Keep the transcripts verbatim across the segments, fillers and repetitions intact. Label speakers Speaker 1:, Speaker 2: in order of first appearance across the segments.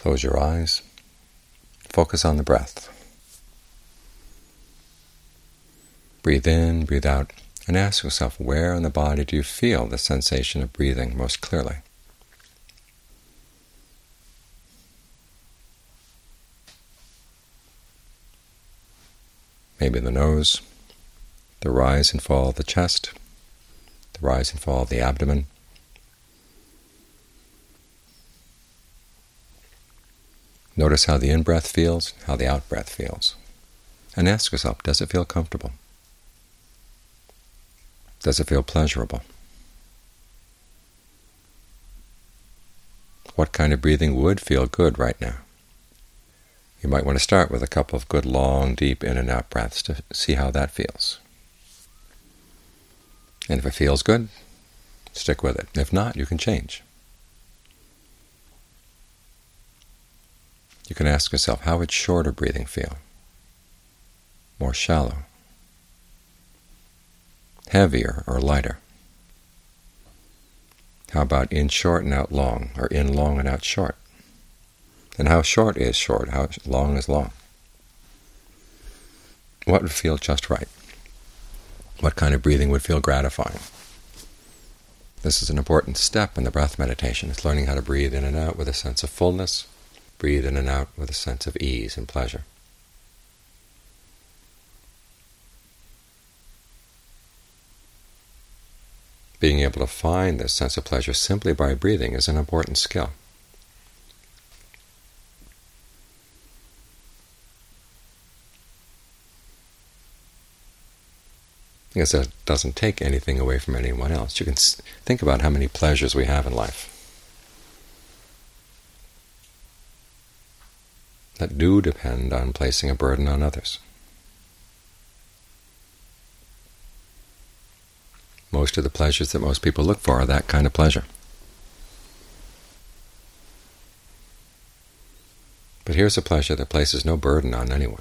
Speaker 1: Close your eyes. Focus on the breath. Breathe in, breathe out, and ask yourself, where in the body do you feel the sensation of breathing most clearly? Maybe the nose, the rise and fall of the chest, the rise and fall of the abdomen. Notice how the in-breath feels, how the out-breath feels. And ask yourself, does it feel comfortable? Does it feel pleasurable? What kind of breathing would feel good right now? You might want to start with a couple of good, long, deep in and out breaths to see how that feels. And if it feels good, stick with it. If not, you can change. You can ask yourself, how would shorter breathing feel? More shallow? Heavier or lighter? How about in short and out long, or in long and out short? And how short is short? How long is long? What would feel just right? What kind of breathing would feel gratifying? This is an important step in the breath meditation. It's learning how to breathe in and out with a sense of fullness, breathe in and out with a sense of ease and pleasure. Being able to find this sense of pleasure simply by breathing is an important skill. Because it doesn't take anything away from anyone else. You can think about how many pleasures we have in life that do depend on placing a burden on others. Most of the pleasures that most people look for are that kind of pleasure. But here's a pleasure that places no burden on anyone.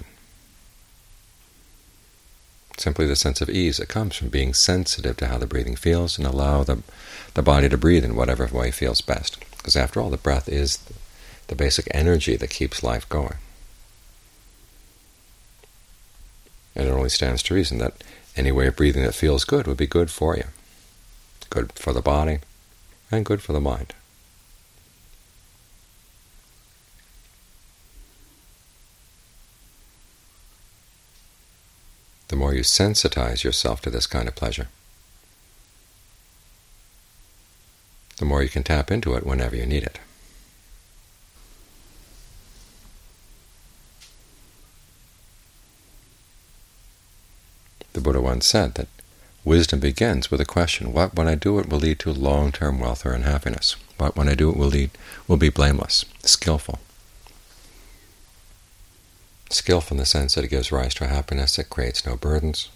Speaker 1: Simply the sense of ease that comes from being sensitive to how the breathing feels and allow the, the body to breathe in whatever way feels best. Because after all, the breath is the, the basic energy that keeps life going. And it only stands to reason that any way of breathing that feels good would be good for you. Good for the body and good for the mind. The more you sensitize yourself to this kind of pleasure, the more you can tap into it whenever you need it. The Buddha once said that wisdom begins with a question: what, when I do it, will lead to long-term welfare and happiness? What, when I do it, will lead will be blameless, skillful? Skillful in the sense that it gives rise to a happiness that creates no burdens.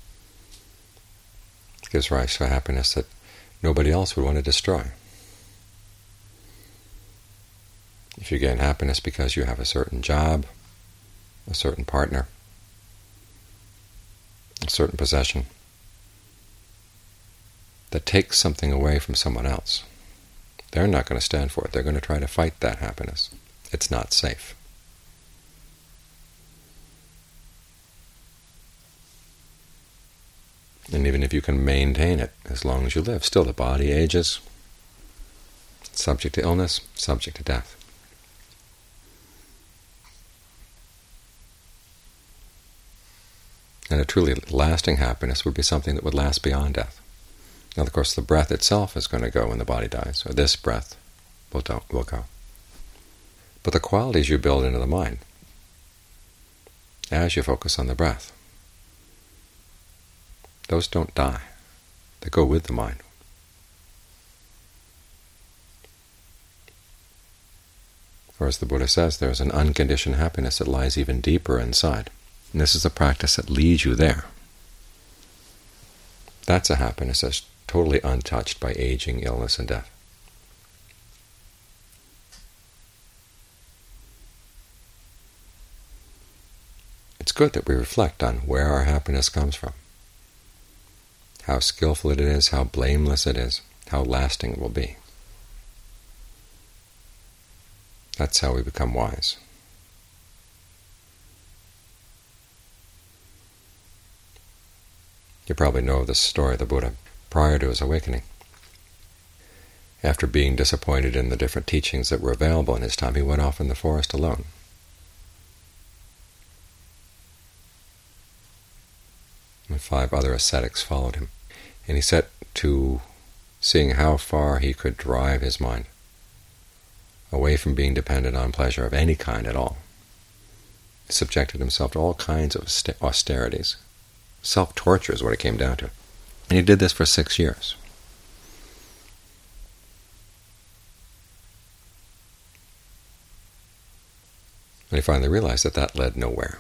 Speaker 1: It gives rise to a happiness that nobody else would want to destroy. If you gain happiness because you have a certain job, a certain partner, a certain possession that takes something away from someone else, they're not going to stand for it. They're going to try to fight that happiness. It's not safe. And even if you can maintain it as long as you live, still the body ages, subject to illness, subject to death. And a truly lasting happiness would be something that would last beyond death. Now, of course, the breath itself is going to go when the body dies, or this breath will, will go. But the qualities you build into the mind as you focus on the breath, those don't die. They go with the mind. Or as the Buddha says, there's an unconditioned happiness that lies even deeper inside. And this is a practice that leads you there. That's a happiness that's totally untouched by aging, illness, and death. It's good that we reflect on where our happiness comes from, how skillful it is, how blameless it is, how lasting it will be. That's how we become wise. You probably know the story of the Buddha prior to his awakening. After being disappointed in the different teachings that were available in his time, he went off in the forest alone. And five other ascetics followed him. And he set to seeing how far he could drive his mind away from being dependent on pleasure of any kind at all. He subjected himself to all kinds of austerities. Self-torture is what it came down to. And he did this for six years. And he finally realized that that led nowhere.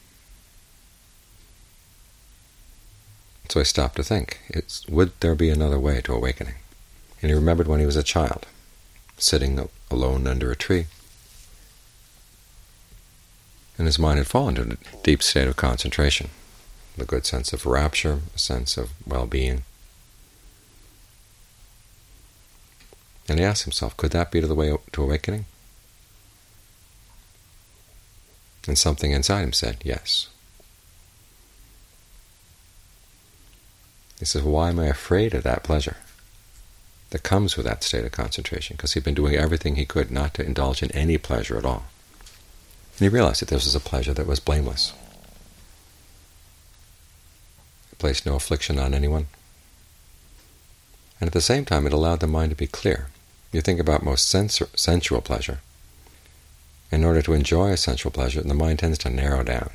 Speaker 1: So he stopped to think, it's, would there be another way to awakening? And he remembered when he was a child, sitting alone under a tree, and his mind had fallen into a deep state of concentration, a good sense of rapture, a sense of well-being. And he asked himself, could that be the way to awakening? And something inside him said, yes. He says, why am I afraid of that pleasure that comes with that state of concentration? Because he'd been doing everything he could not to indulge in any pleasure at all. And he realized that this was a pleasure that was blameless. It placed no affliction on anyone. And at the same time, it allowed the mind to be clear. You think about most sensu- sensual pleasure. In order to enjoy a sensual pleasure, the mind tends to narrow down.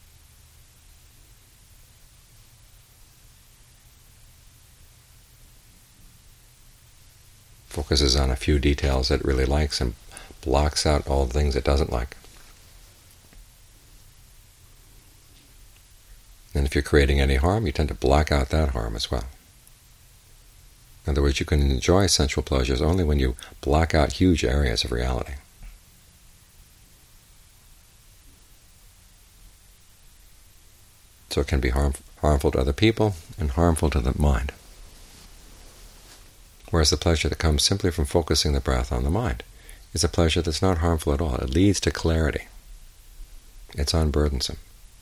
Speaker 1: Focuses on a few details that it really likes and blocks out all the things it doesn't like. And if you're creating any harm, you tend to block out that harm as well. In other words, you can enjoy sensual pleasures only when you block out huge areas of reality. So it can be harm, harmful to other people and harmful to the mind. Whereas the pleasure that comes simply from focusing the breath on the mind is a pleasure that's not harmful at all. It leads to clarity. It's unburdensome.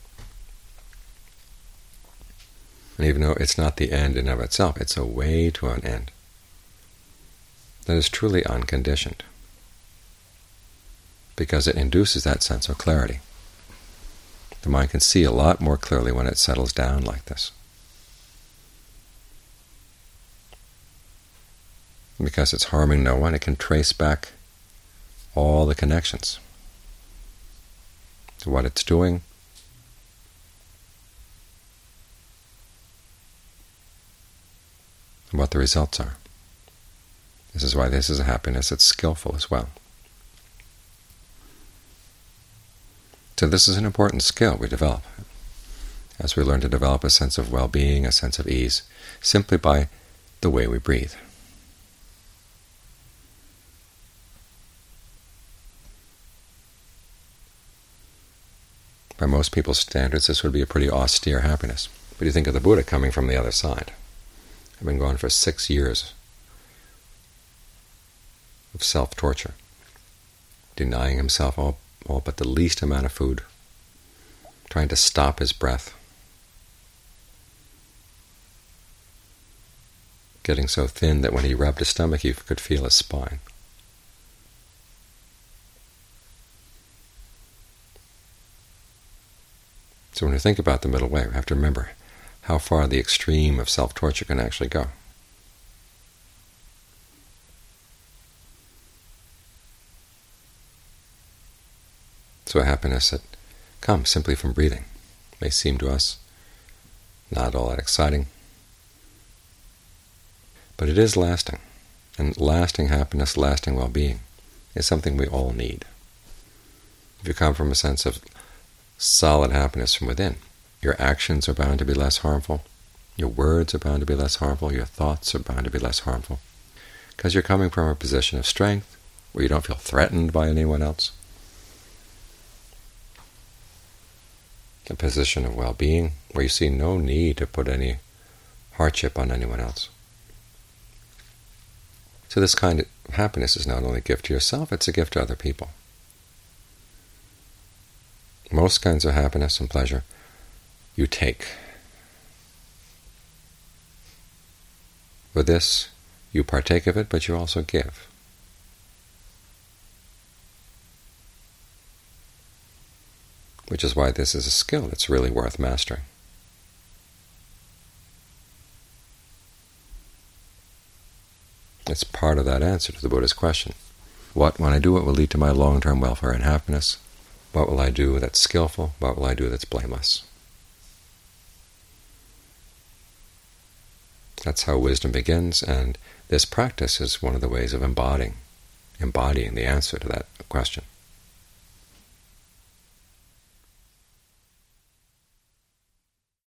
Speaker 1: And even though it's not the end in of itself, it's a way to an end that is truly unconditioned, because it induces that sense of clarity. The mind can see a lot more clearly when it settles down like this. Because it's harming no one, it can trace back all the connections to what it's doing, and what the results are. This is why this is a happiness that's skillful as well. So this is an important skill we develop as we learn to develop a sense of well-being, a sense of ease, simply by the way we breathe. By most people's standards, this would be a pretty austere happiness. But you think of the Buddha coming from the other side. I've been gone for six years of self-torture, denying himself all, all but the least amount of food, trying to stop his breath, getting so thin that when he rubbed his stomach, you could feel his spine. So when we think about the middle way, we have to remember how far the extreme of self-torture can actually go. So a happiness that comes simply from breathing may seem to us not all that exciting, but it is lasting, and lasting happiness, lasting well-being is something we all need. If you come from a sense of solid happiness from within, your actions are bound to be less harmful, your words are bound to be less harmful, your thoughts are bound to be less harmful, because you're coming from a position of strength where you don't feel threatened by anyone else, a position of well-being where you see no need to put any hardship on anyone else. So this kind of happiness is not only a gift to yourself, it's a gift to other people. most kinds of happiness and pleasure, you take. With this, you partake of it, but you also give. Which is why this is a skill that's really worth mastering. It's part of that answer to the Buddha's question. What, when I do it, will lead to my long-term welfare and happiness? What will I do that's skillful? What will I do that's blameless? That's how wisdom begins, and this practice is one of the ways of embodying, embodying the answer to that question.